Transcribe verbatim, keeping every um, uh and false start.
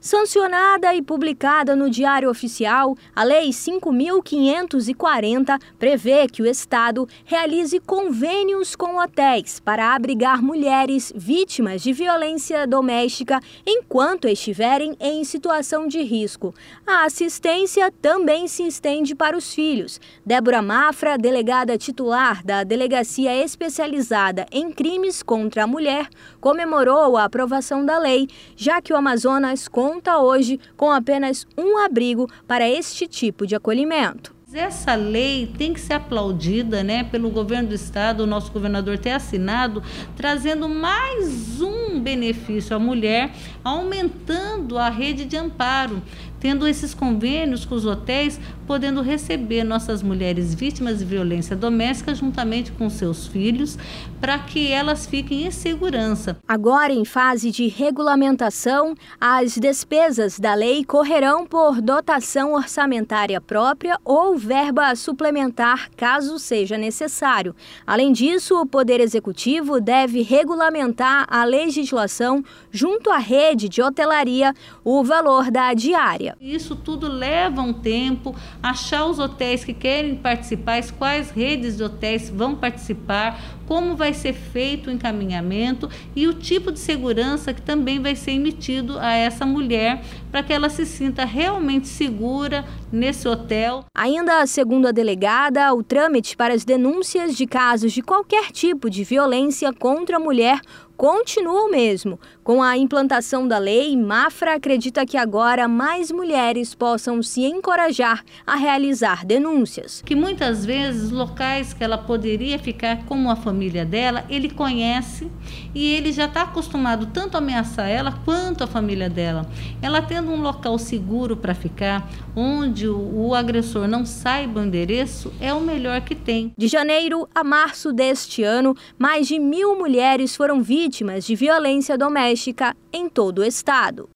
Sancionada e publicada no Diário Oficial, a Lei cinco mil quinhentos e quarenta prevê que o Estado realize convênios com hotéis para abrigar mulheres vítimas de violência doméstica enquanto estiverem em situação de risco. A assistência também se estende para os filhos. Débora Mafra, delegada titular da Delegacia Especializada em Crimes contra a Mulher, comemorou a aprovação da lei, já que o Amazonas conta hoje com apenas um abrigo para este tipo de acolhimento. Essa lei tem que ser aplaudida, né, pelo governo do estado, o nosso governador ter assinado, trazendo mais um benefício à mulher, aumentando a rede de amparo, tendo esses convênios com os hotéis, podendo receber nossas mulheres vítimas de violência doméstica juntamente com seus filhos, para que elas fiquem em segurança. Agora, em fase de regulamentação, as despesas da lei correrão por dotação orçamentária própria ou verba suplementar, caso seja necessário. Além disso, o Poder Executivo deve regulamentar a legislação junto à rede de hotelaria, o valor da diária. Isso tudo leva um tempo, achar os hotéis que querem participar, quais redes de hotéis vão participar, como vai ser feito o encaminhamento e o tipo de segurança que também vai ser emitido a essa mulher para que ela se sinta realmente segura nesse hotel. Ainda segundo a delegada, o trâmite para as denúncias de casos de qualquer tipo de violência contra a mulher continua o mesmo. Com a implantação da lei, Mafra acredita que agora mais mulheres possam se encorajar a realizar denúncias. Que muitas vezes locais que ela poderia ficar como a família dela, ele conhece e ele já está acostumado tanto a ameaçar ela quanto a família dela. Ela tendo um local seguro para ficar, onde o, o agressor não saiba o endereço, é o melhor que tem. De janeiro a março deste ano, mais de mil mulheres foram vítimas de violência doméstica em todo o estado.